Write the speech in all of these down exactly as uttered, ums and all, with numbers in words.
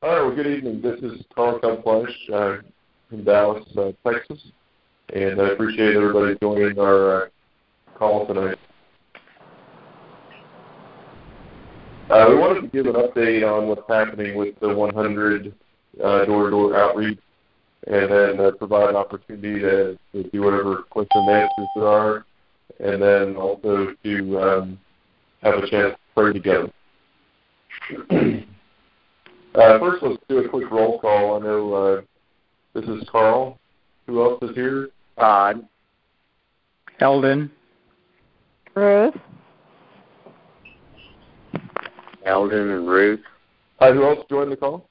All right, well, good evening. This is Carl Cubflesh uh, from Dallas, uh, Texas, and I appreciate everybody joining our uh, call tonight. Uh, we wanted to give an update on what's happening with the one hundred uh, door-to-door outreach, and then uh, provide an opportunity to, to do whatever questions and answers there are, and then also to um, have a chance to pray together. uh, first, let's do a quick roll call. I know uh, this is Carl. Who else is here? Todd. Eldon. Ruth. Eldon and Ruth. Hi, who else joined the call?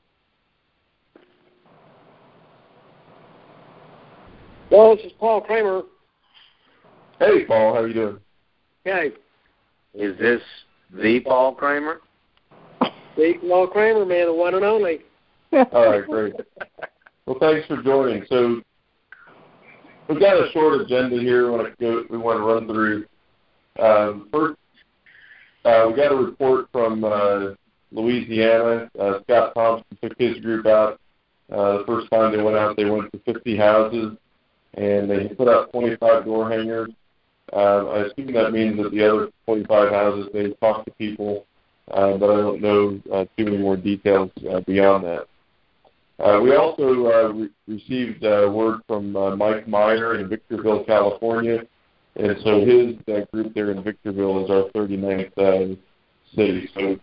Well, this is Paul Kramer. Hey, Paul, how are you doing? Hey. Is this the Paul Kramer? The Paul Kramer, man, the one and only. All right, great. Well, thanks for joining. So we've got a short agenda here we want to, go, we want to run through. Um, first, uh, we got a report from uh, Louisiana. Uh, Scott Thompson took his group out. Uh, the first time they went out, they went to fifty houses, and they put out twenty-five door hangers. Um, I assume that means that the other twenty-five houses, they talked to people, uh, but I don't know uh, too many more details uh, beyond that. Uh, we also uh, re- received uh, word from uh, Mike Meyer in Victorville, California, and so his uh, group there in Victorville is our thirty-ninth uh, city. So,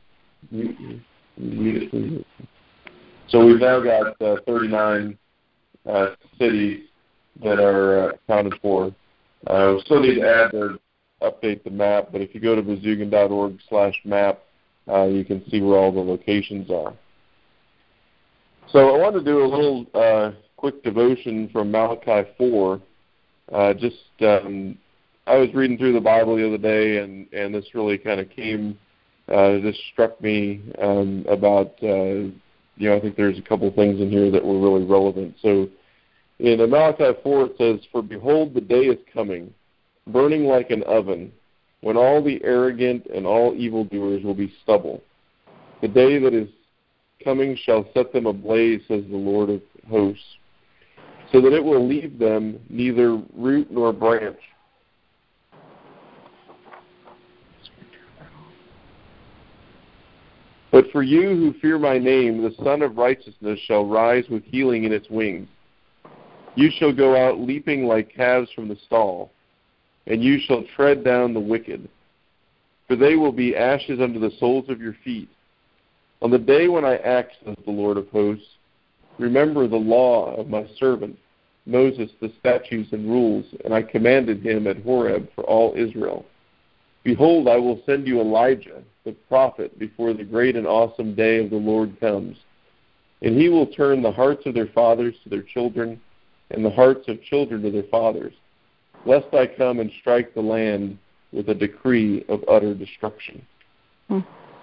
we, so we've now got uh, thirty-nine uh, cities that are uh, accounted for. Uh, we still need to add the, update the map, but if you go to bezugan.org slash map, uh, you can see where all the locations are. So I want to do a little uh, quick devotion from Malachi four. Uh, just um, I was reading through the Bible the other day, and, and this really kind of came, uh, this struck me um, about, uh, you know, I think there's a couple of things in here that were really relevant. So in Malachi four it says, "For behold, the day is coming, burning like an oven, when all the arrogant and all evildoers will be stubble. The day that is coming shall set them ablaze, says the Lord of hosts, so that it will leave them neither root nor branch. But for you who fear my name, the Son of Righteousness shall rise with healing in its wings. You shall go out leaping like calves from the stall, and you shall tread down the wicked. For they will be ashes under the soles of your feet. On the day when I act, says the Lord of hosts, remember the law of my servant Moses, the statutes and rules, and I commanded him at Horeb for all Israel. Behold, I will send you Elijah, the prophet, before the great and awesome day of the Lord comes. And he will turn the hearts of their fathers to their children, and the hearts of children to their fathers, lest I come and strike the land with a decree of utter destruction." Hmm.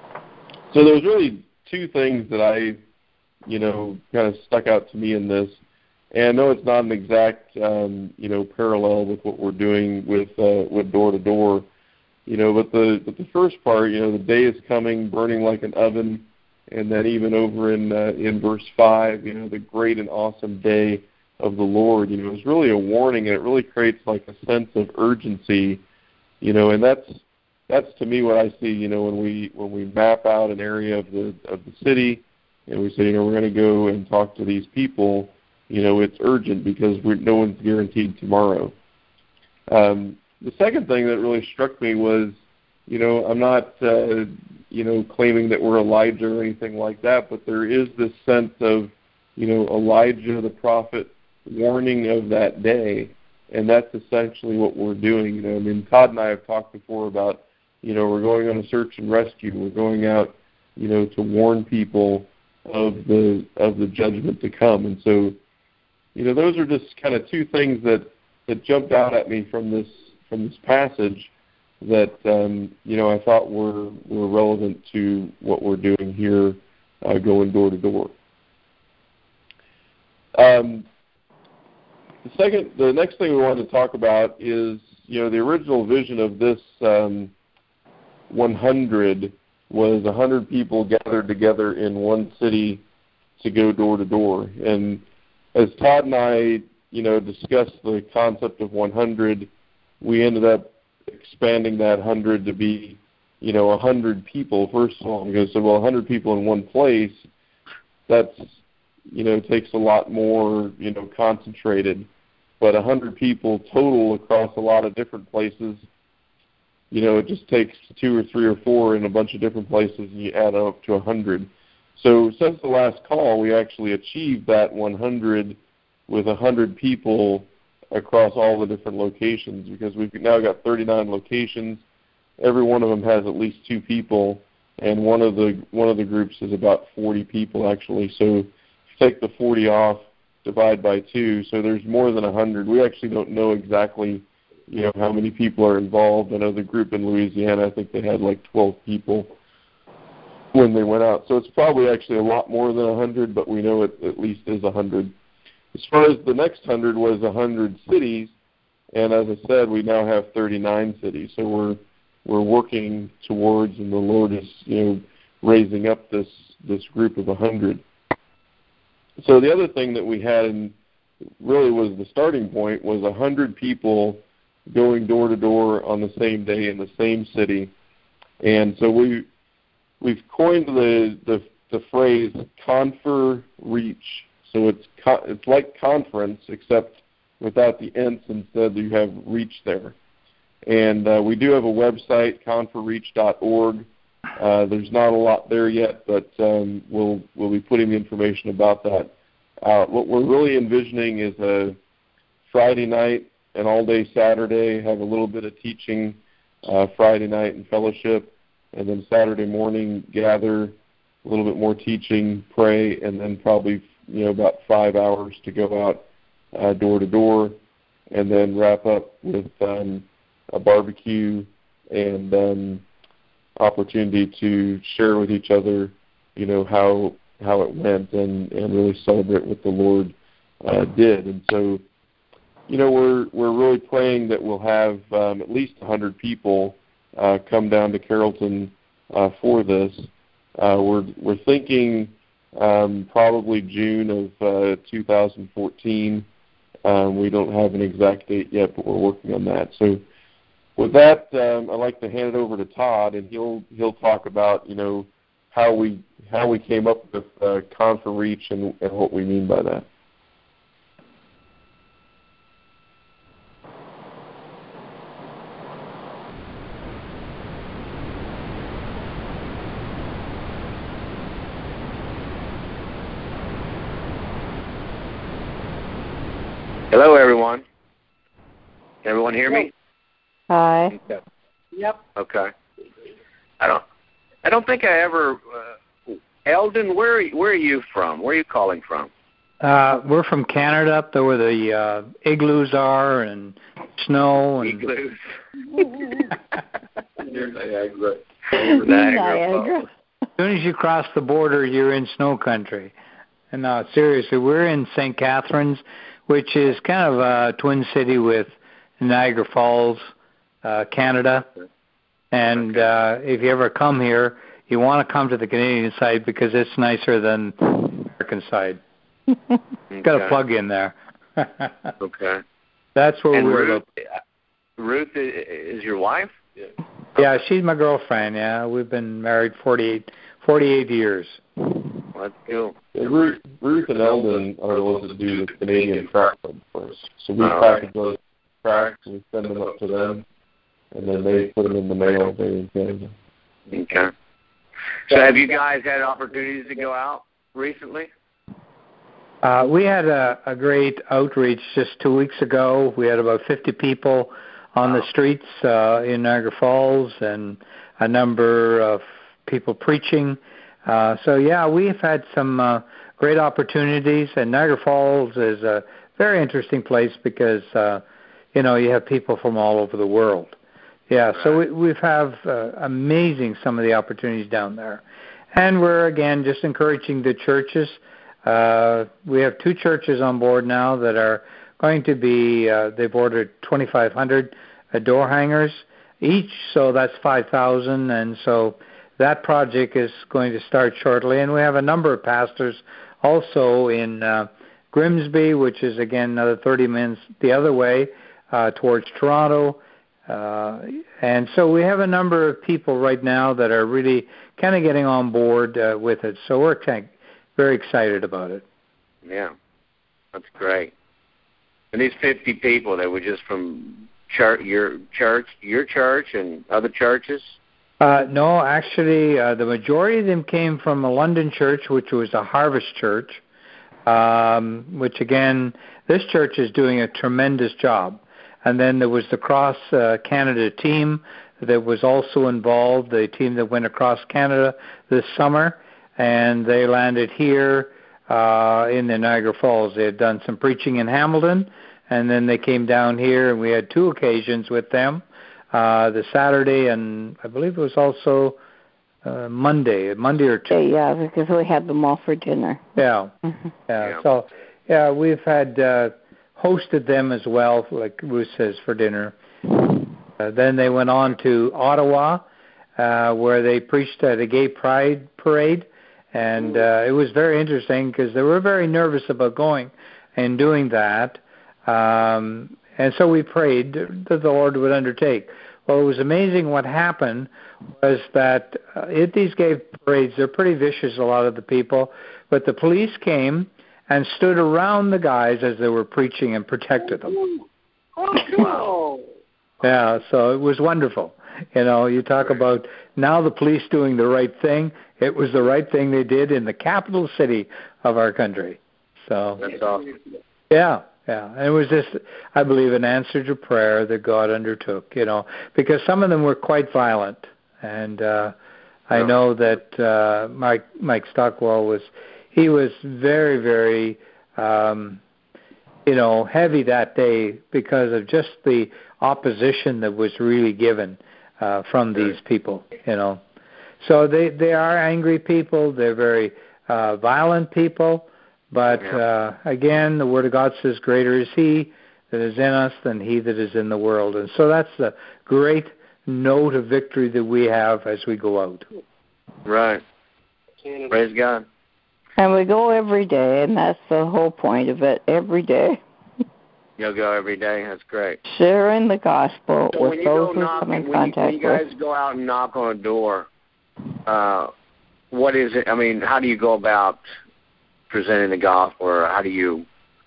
So there's really two things that I, you know, kind of stuck out to me in this. And I know it's not an exact, um, you know, parallel with what we're doing with uh, with door to door, you know. But the but the first part, you know, the day is coming, burning like an oven, and then even over in uh, in verse five, you know, the great and awesome day of the Lord, you know, is really a warning, and it really creates like a sense of urgency, you know, and that's that's to me what I see, you know, when we when we map out an area of the of the city, and we say, you know, we're going to go and talk to these people, you know, it's urgent because we're, no one's guaranteed tomorrow. Um, the second thing that really struck me was, you know, I'm not, uh, you know, claiming that we're Elijah or anything like that, but there is this sense of, you know, Elijah the prophet warning of that day, and that's essentially what we're doing. You know, I mean, Todd and I have talked before about, you know, we're going on a search and rescue. We're going out, you know, to warn people of the of the judgment to come. And so, you know, those are just kind of two things that, that jumped out at me from this from this passage that um, you know, I thought were were relevant to what we're doing here, uh, going door to door. Um, the second, the next thing we wanted to talk about is, you know, the original vision of this um, one hundred was one hundred people gathered together in one city to go door to door. And as Todd and I, you know, discussed the concept of one hundred, we ended up expanding that one hundred to be, you know, one hundred people, first of all, because, well, one hundred people in one place, that's, you know, takes a lot more, you know, concentrated. But one hundred people total across a lot of different places, you know, it just takes two or three or four in a bunch of different places, and you add up to one hundred. So since the last call, we actually achieved that one hundred with one hundred people across all the different locations, because we've now got thirty-nine locations. Every one of them has at least two people, and one of the one of the groups is about forty people actually. So if you take the forty off, divide by two, so there's more than one hundred. We actually don't know exactly, you know, how many people are involved. I know the group in Louisiana, I think they had like twelve people when they went out. So it's probably actually a lot more than one hundred, but we know it at least is one hundred. As far as the next one hundred was one hundred cities, and as I said, we now have thirty-nine cities. So we're we're working towards, and the Lord is, you know, raising up this this group of one hundred. So the other thing that we had, and really was the starting point, was one hundred people going door to door on the same day in the same city. And so we we've coined the the, the phrase "Confer Reach." So it's co- it's like conference, except without the ents. Instead, you have reach there. And uh, we do have a website, confer reach dot org. Uh, there's not a lot there yet, but um, we'll we'll be putting the information about that out. What we're really envisioning is a Friday night, an all-day Saturday, have a little bit of teaching uh, Friday night and fellowship, and then Saturday morning gather, a little bit more teaching, pray, and then probably, you know, about five hours to go out uh, door to door, and then wrap up with um, a barbecue and um, opportunity to share with each other, you know, how how it went, and, and really celebrate what the Lord uh, did. And so, you know, we're we're really praying that we'll have um, at least one hundred people uh, come down to Carrollton uh, for this. Uh, we're we're thinking um, probably June of uh, two thousand fourteen. Um, we don't have an exact date yet, but we're working on that. So, with that, um, I'd like to hand it over to Todd, and he'll he'll talk about, you know, how we how we came up with uh, Confer Reach and, and what we mean by that. Hello, everyone. Can everyone hear me? Hi. Okay. Yep. Okay. I don't. I don't think I ever. Uh, Eldon, where are you, where are you from? Where are you calling from? Uh, we're from Canada, up there where the uh, igloos are and snow. And Igloos. Near Niagara. Niagara. As soon as you cross the border, you're in snow country. And no, seriously, we're in Saint Catharines, which is kind of a twin city with Niagara Falls, uh, Canada. And Okay. uh, if you ever come here, you want to come to the Canadian side because it's nicer than the American side. Okay. Got a plug in there. Okay. That's where And we're Ruth, located. Ruth is your wife? Yeah. Yeah, she's my girlfriend. Yeah, we've been married forty-eight, forty-eight years. Well, that's cool. Yeah, Ruth, Ruth and Eldon are the ones that do the Canadian track club for us. So we All package right. those tracks, we send them up to them, and then they put them in the mail there in Canada. Okay. So have you guys had opportunities to go out recently? Uh, we had a, a great outreach just two weeks ago. We had about fifty people on the streets uh, in Niagara Falls, and a number of people preaching. Uh, so, yeah, we've had some uh, great opportunities, and Niagara Falls is a very interesting place because, uh, you know, you have people from all over the world. Yeah, right. So we, we've have uh, amazing some of the opportunities down there. And we're, again, just encouraging the churches. Uh, we have two churches on board now that are going to be, uh, they've ordered twenty-five hundred uh, door hangers each, so that's five thousand, and so that project is going to start shortly, and we have a number of pastors also in uh, Grimsby, which is, again, another thirty minutes the other way uh, towards Toronto. Uh, and so we have a number of people right now that are really kind of getting on board uh, with it. So we're kind of very excited about it. Yeah, that's great. And these fifty people, they were just from church, your church, your church, and other churches? Uh, no, actually, uh, the majority of them came from a London church, which was a Harvest Church, um, which, again, this church is doing a tremendous job. And then there was the Cross uh, Canada team that was also involved, the team that went across Canada this summer, and they landed here uh, in the Niagara Falls. They had done some preaching in Hamilton, and then they came down here, and we had two occasions with them. Uh, the Saturday, and I believe it was also uh, Monday, Monday or two. Yeah, because we had them all for dinner. Yeah, mm-hmm. yeah. Yeah. So, yeah, we've had uh, hosted them as well, like Ruth says, for dinner. Uh, then they went on to Ottawa, uh, where they preached at a gay pride parade, and uh, it was very interesting because they were very nervous about going and doing that. Um, And so we prayed that the Lord would undertake. Well, it was amazing what happened was that uh, at these gay parades, they're pretty vicious, a lot of the people, but the police came and stood around the guys as they were preaching and protected them. Wow. Yeah, so it was wonderful. You know, you talk about now the police doing the right thing. It was the right thing they did in the capital city of our country. So That's awesome. Yeah. Yeah, and it was just, I believe, an answer to prayer that God undertook, you know, because some of them were quite violent. And uh, I Yeah. know that uh, Mike Mike Stockwell was, he was very, very, um, you know, heavy that day because of just the opposition that was really given uh, from these people, you know. So they, they are angry people. They're very uh, violent people. But, uh, again, the Word of God says, greater is He that is in us than he that is in the world. And so that's the great note of victory that we have as we go out. Right. Praise God. And we go every day, and that's the whole point of it, every day. You'll go every day? That's great. Sharing the gospel So with when you those go who knock, come in when, contact you, when you guys with. go out and knock on a door, uh, what is it? I mean, how do you go about presenting the gospel, or how do you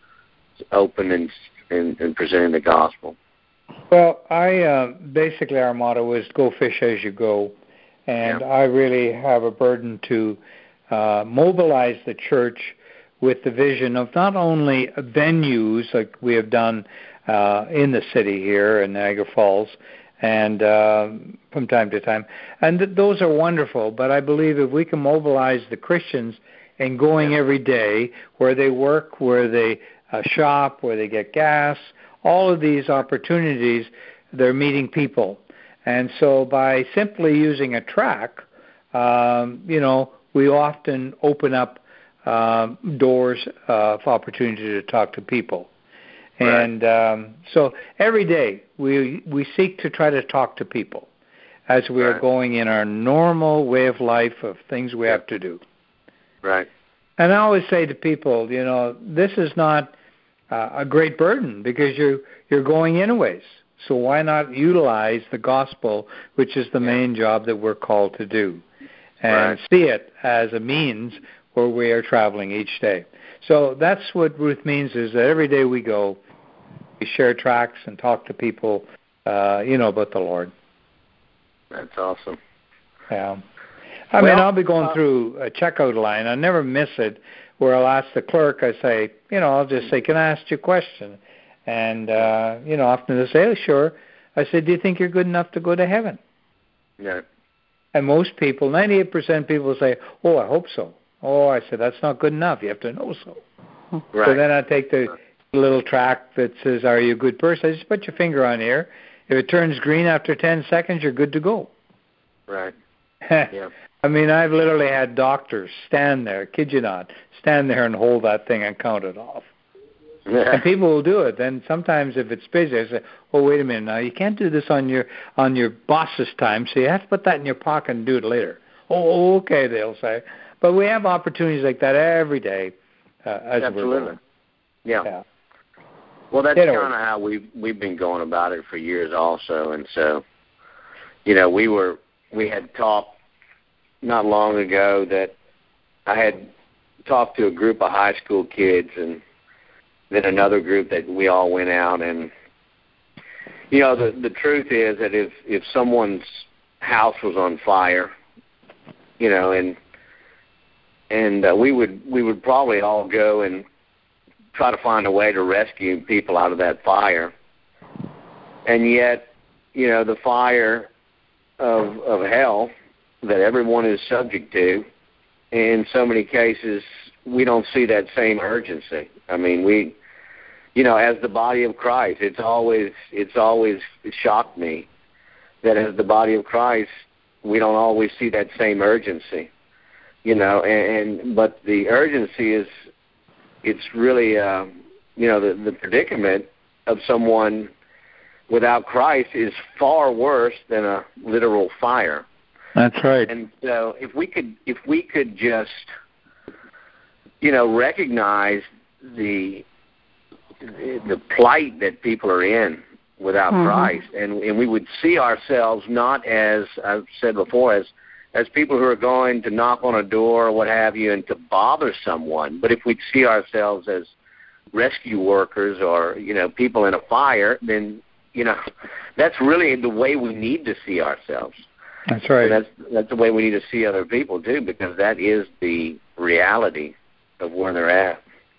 open and, and, and presenting the gospel? Well, I uh, basically our motto is go fish as you go, and Yeah. I really have a burden to uh, mobilize the church with the vision of not only venues like we have done uh, in the city here in Niagara Falls, and uh, from time to time, and th- those are wonderful. But I believe if we can mobilize the Christians in going Yeah. every day where they work, where they uh, shop, where they get gas, all of these opportunities, they're meeting people. And so by simply using a track, um, you know, we often open up um, doors uh, of opportunity to talk to people. Right. And um, so every day we we seek to try to talk to people as we are Right. going in our normal way of life of things we have to do. Right. And I always say to people, you know, this is not uh, a great burden because you're you're going anyways. So why not utilize the gospel, which is the Yeah. main job that we're called to do, and Right. see it as a means where we are traveling each day. So that's what Ruth means, is that every day we go, we share tracts and talk to people, uh, you know, about the Lord. That's awesome. Yeah. I mean, Well, I'll be going uh, through a checkout line. I never miss it where I'll ask the clerk, I say, you know, I'll just say, can I ask you a question? And, uh, you know, often they'll say, oh, sure. I said, do you think you're good enough to go to heaven? Yeah. And most people, ninety-eight percent of people say, oh, I hope so. Oh, I said, that's not good enough. You have to know so. Right. So then I take the little tract that says, are you a good person? I just put your finger on here. If it turns green after ten seconds, you're good to go. Right. Yeah. I mean, I've literally had doctors stand there, kid you not, stand there and hold that thing and count it off. Yeah. And people will do it. Then sometimes if it's busy, I say, oh, wait a minute now. You can't do this on your on your boss's time, so you have to put that in your pocket and do it later. oh, okay, they'll say. But we have opportunities like that every day uh, as Absolutely. we're going. Yeah. yeah. Well, that's Anyway. kind of how we've we've been going about it for years, also. And so, you know, we were we had talked not long ago that I had talked to a group of high school kids, and then another group that we all went out and. You know, the the truth is that if, if someone's house was on fire, you know, and and uh, we would we would probably all go and try to find a way to rescue people out of that fire. And yet, you know, the fire of of hell that everyone is subject to, in so many cases, we don't see that same urgency. I mean, we. You know, as the body of Christ, it's always it's always shocked me that as the body of Christ, we don't always see that same urgency. You know, and, and but the urgency is it's really uh, you know the, the predicament of someone without Christ is far worse than a literal fire. That's right. And so if we could if we could just you know recognize the the plight that people are in without mm-hmm. Christ, and, and we would see ourselves not as I've said before, as as people who are going to knock on a door or what have you and to bother someone, but if we'd see ourselves as rescue workers or, you know, people in a fire, then, you know, that's really the way we need to see ourselves. That's right. And that's that's the way we need to see other people too, because that is the reality of where they're at.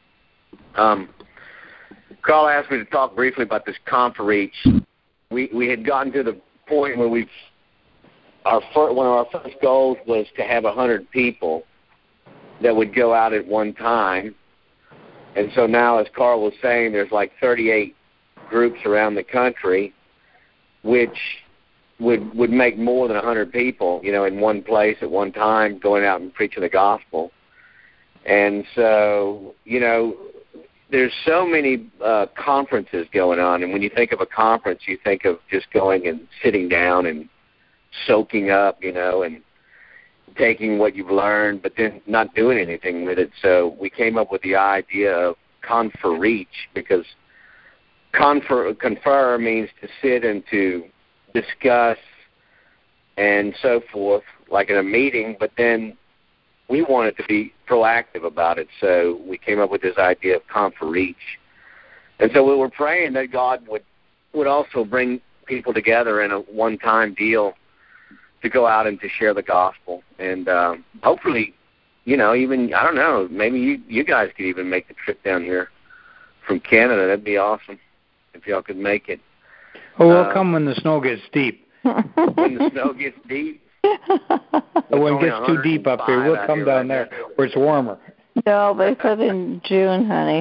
Um Carl asked me to talk briefly about this ConferReach. We we had gotten to the point where we've our first, one of our first goals was to have a hundred people that would go out at one time, and so now, as Carl was saying, there's like thirty-eight groups around the country, which would would make more than a hundred people, you know, in one place at one time, going out and preaching the gospel. And so, you know. There's so many uh, conferences going on, and when you think of a conference, you think of just going and sitting down and soaking up, you know, and taking what you've learned, but then not doing anything with it. So we came up with the idea of ConferReach, because confer, confer means to sit and to discuss and so forth, like in a meeting, but then we wanted to be proactive about it, so we came up with this idea of ConferReach. And so we were praying that God would, would also bring people together in a one-time deal to go out and to share the gospel. And um, hopefully, you know, even, I don't know, maybe you, you guys could even make the trip down here from Canada. That'd be awesome if y'all could make it. Oh, we'll uh, come when the snow gets deep. When the snow gets deep? When it gets too deep up here, we'll come down there where it's warmer. No, they said in June, honey.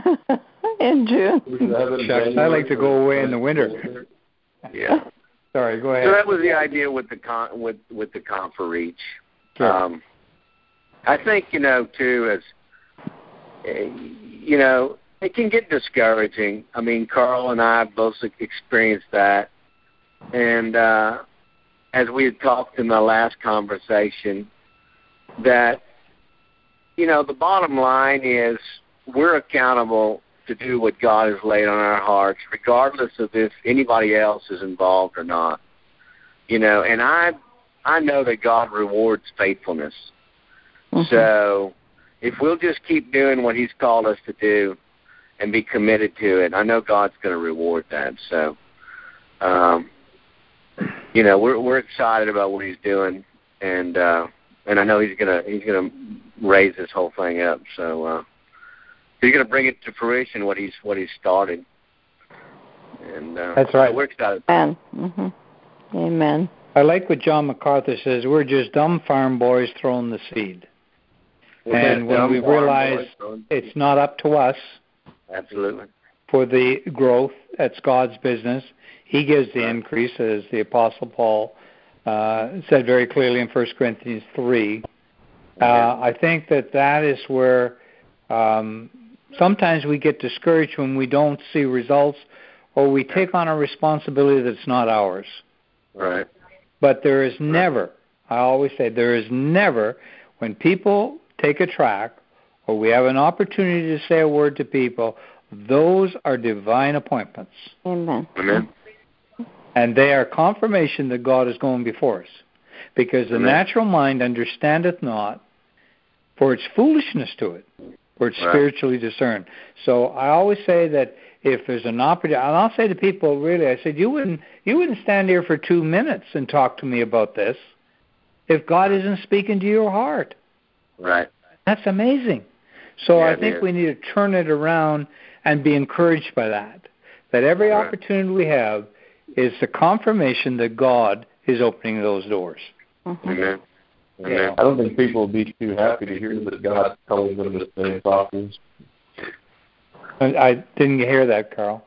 In June. Shucks, I like to go away in the winter. Yeah. Sorry, go ahead. So that was the idea with the con- with with the ConferReach. Sure. Um, I think, you know, too, as you know, it can get discouraging. I mean, Carl and I both experienced that, and. uh as we had talked in the last conversation, that, you know, the bottom line is we're accountable to do what God has laid on our hearts, regardless of if anybody else is involved or not. You know, and I I know that God rewards faithfulness. Mm-hmm. So if we'll just keep doing what he's called us to do and be committed to it, I know God's going to reward that. So, um You know, we're we're excited about what he's doing, and uh, and I know he's gonna he's gonna raise this whole thing up. So uh, he's gonna bring it to fruition what he's what he's started. And uh, that's right. So we're excited. Amen. Mm-hmm. Amen. I like what John MacArthur says. We're just dumb farm boys throwing the seed, we're and when we realize it's not up to us, absolutely, for the growth, that's God's business. He gives the increase, as the Apostle Paul uh, said very clearly in First Corinthians three. Uh, I think that that is where um, sometimes we get discouraged when we don't see results, or we take on a responsibility that's not ours. Right. But there is never, I always say there is never, when people take a track or we have an opportunity to say a word to people, those are divine appointments. Amen. Amen. And they are confirmation that God is going before us. Because the Amen. natural mind understandeth not, for its foolishness to it, for it's Right. spiritually discerned. So I always say that if there's an opportunity, and I'll say to people, really, I said, you wouldn't, you wouldn't stand here for two minutes and talk to me about this if God isn't speaking to your heart. Right. That's amazing. So Yeah, I it think is. we need to turn it around and be encouraged by that, that every Right. opportunity we have is the confirmation that God is opening those doors. Mm-hmm. Amen. Amen. I don't think people will be too happy to hear that God's telling them to stay talkers. I, I didn't hear that, Carl.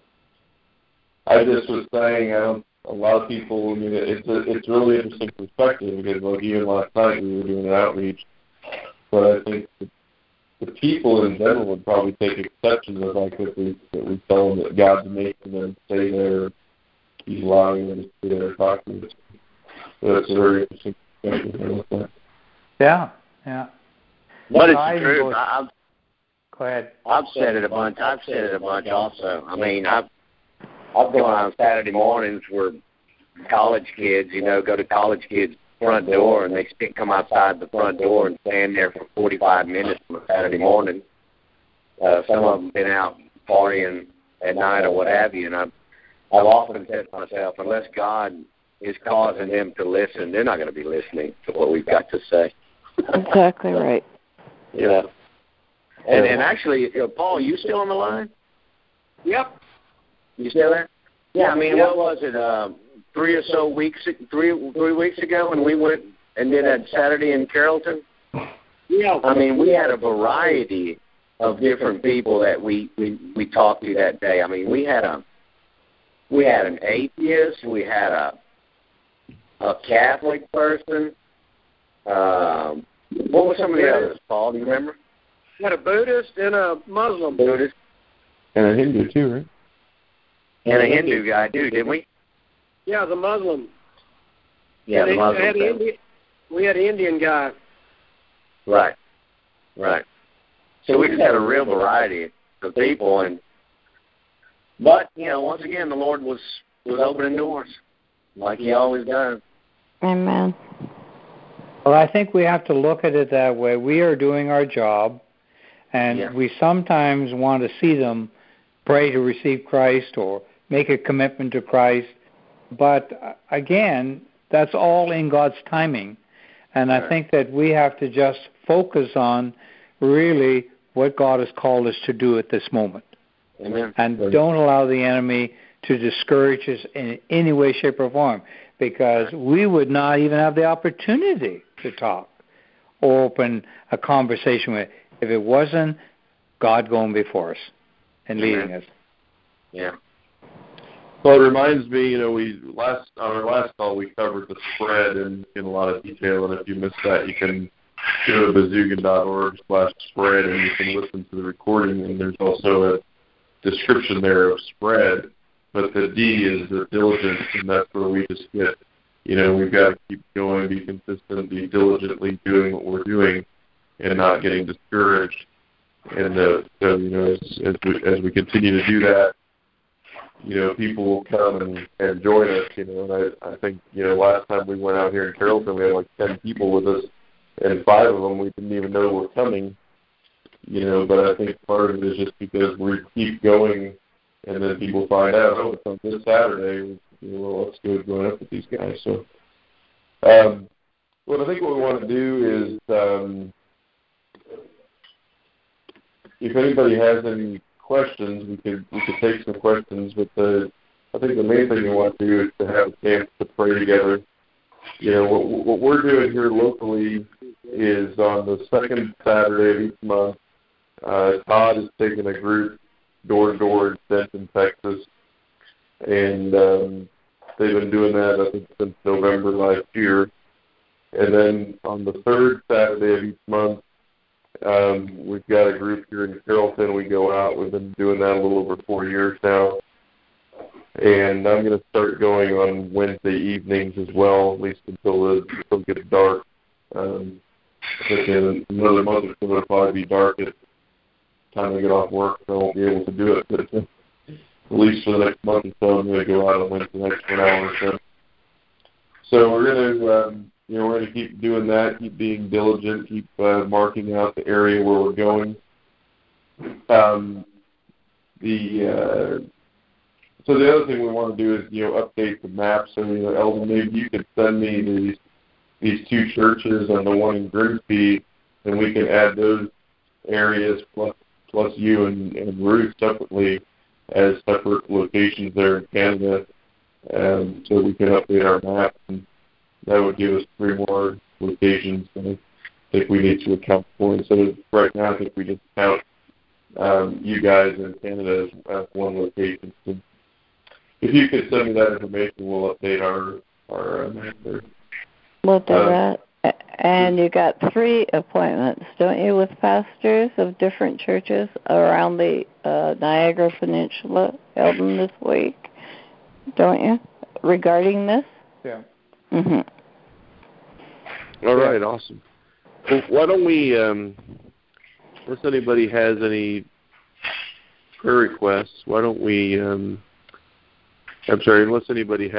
I just was saying, I don't, a lot of people, I mean, it's a, it's a really interesting perspective because, like, even last night we were doing an outreach, but I think the, the people in general would probably take exception to, like, that we, that we tell them that God's making them stay there, He's allowing them to stay there talking. So that's a very interesting perspective. Yeah, yeah. But it's I the truth. go- I, I've Go ahead. I've said it a bunch. I've said it a bunch also. I mean, I've I've gone on Saturday mornings where college kids, you know, go to college kids' front door and they stick come outside the front door and stand there for forty-five minutes on a Saturday morning. Uh, some of them been out partying at night or what have you, and I've I've often said to myself, unless God is causing them to listen, they're not going to be listening to what we've got to say. Exactly right. You know. And and actually, uh, Paul, you still on the line? Yep. You still there? Yeah. I mean, what was it? Um, three or so weeks, three three weeks ago, when we went and did that Saturday in Carrollton. Yeah. I mean, we had a variety of different people that we we we talked to that day. I mean, we had a we had an atheist, we had a a Catholic person. Um, what were some of the others, Paul? Do you remember? We had a Buddhist and a Muslim. Buddhist And a Hindu too, right? and a Hindu guy too, didn't we? Yeah, the Muslim. Yeah, the And Muslim. had family. Indi- we had an Indian guy. Right, right. So we just had a real variety of people, and but you know, once again, the Lord was was opening doors like He always does. Amen. Well, I think we have to look at it that way. We are doing our job, and Yeah. we sometimes want to see them pray to receive Christ or make a commitment to Christ. But uh, again, that's all in God's timing. And Right. I think that we have to just focus on really what God has called us to do at this moment. Amen. And Right. don't allow the enemy to discourage us in any way, shape, or form, because we would not even have the opportunity to talk or open a conversation with if it wasn't God going before us and leading Amen. us. Yeah. Well, it reminds me, you know, we last on our last call we covered the spread in, in a lot of detail, and if you missed that, you can go to bazoogan dot org slash spread, and you can listen to the recording. And there's also a description there of spread, but the D is the diligence, and that's where we just get, you know, we've got to keep going, be consistent, be diligently doing what we're doing, and not getting discouraged. And uh, so, you know, as, as we as we continue to do that, you know, people will come and, and join us, you know, and I, I think, you know, last time we went out here in Carrollton, we had like ten people with us, and five of them we didn't even know were coming, you know, but I think part of it is just because we keep going, and then people find out, oh, it's on this Saturday, you know, well, let's go join up with these guys. So, um, well, I think what we want to do is, um, if anybody has any questions, we could we could take some questions. But the I think the main thing we want to do is to have a chance to pray together. You know, what, what we're doing here locally is on the second Saturday of each month. Uh, Todd is taking a group door to door in Denton, Texas, and um, they've been doing that I think since November last year. And then on the third Saturday of each month, Um, we've got a group here in Carrollton. We go out. We've been doing that a little over four years now. and I'm going to start going on Wednesday evenings as well, at least until it, until it gets dark. Um, I think in another month or so it'll probably be dark at the time I get off work, so I won't be able to do it. But at least for the next month or so, I'm going to go out on Wednesday nights for an hour or so. So we're going to, um, you know, we're going to keep doing that, keep being diligent, keep uh, marking out the area where we're going. Um, the uh, so the other thing we want to do is, you know, update the map. So, you know, Eldon, maybe you could send me these these two churches and the one in Grimsby, and we can add those areas plus plus you and, and Ruth separately as separate locations there in Canada, um, so we can update our map, and that would give us three more locations that I think we need to account for. Instead of right now, I think we just count um, you guys in Canada as, as one location. So if you could send me that information, we'll update our our uh, map there. We'll do Uh, that. And you got three appointments, don't you, with pastors of different churches around the uh, Niagara Peninsula, Eldon, this week, don't you, regarding this? Yeah. Mm-hmm. All right, awesome. Well, why don't we, um, unless anybody has any prayer requests, why don't we, um, I'm sorry, unless anybody has